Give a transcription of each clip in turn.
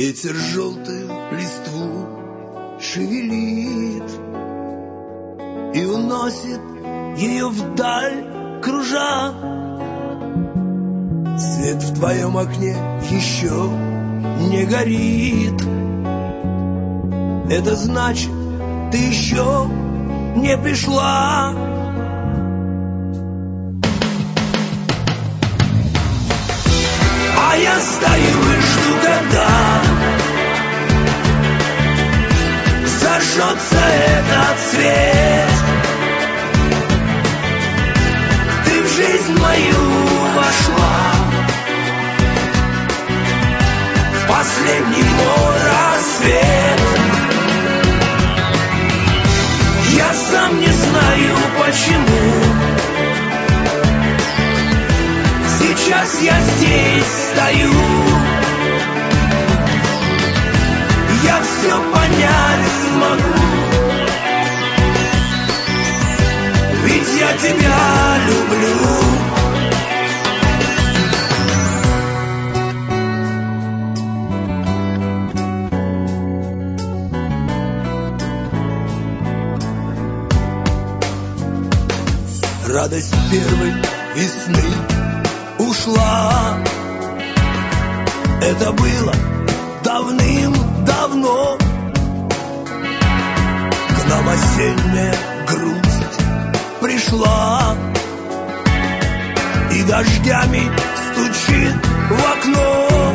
Ветер желтую листву шевелит и уносит ее вдаль, кружа. Свет в твоем окне еще не горит. Это значит, ты еще не пришла. А я стою и жду, когда зажжется этот свет. Ты в жизнь мою вошла, в последний мой рассвет. Я сам не знаю почему. Сейчас я здесь стою. Я все понять смогу, ведь я тебя люблю. Радость первой весны ушла. Это было давным-давно. К нам осенняя грусть пришла и дождями стучит в окно.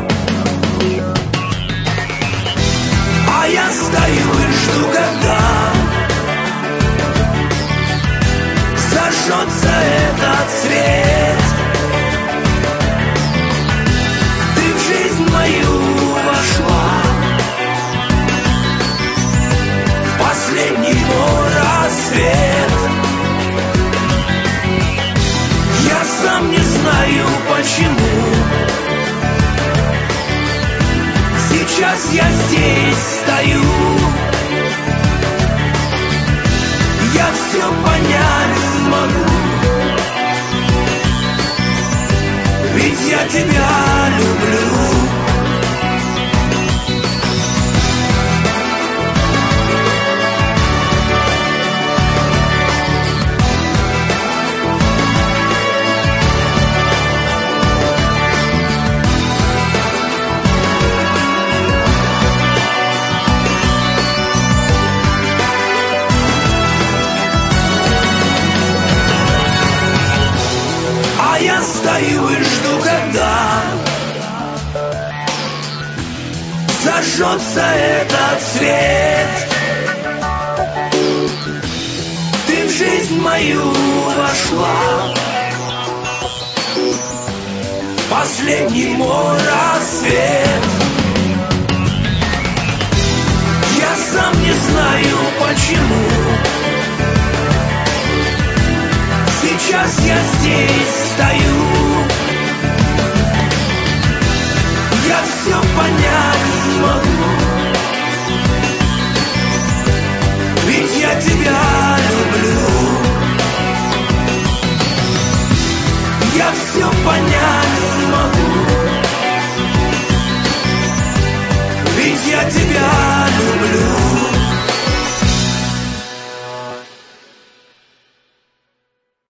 А я стою и жду, когда зажжется этот свет. Ты в жизнь мою вошла, в последний мой рассвет. Я сам не знаю почему. Сейчас я здесь стою. Я все понять смогу, ведь я тебя люблю. Я стою и жду, когда зажжется этот свет. Ты в жизнь мою вошла, последний мой рассвет. Я сам не знаю почему. Сейчас я здесь стою. Я все понять смогу, ведь я тебя люблю. Я все понять смогу, ведь я тебя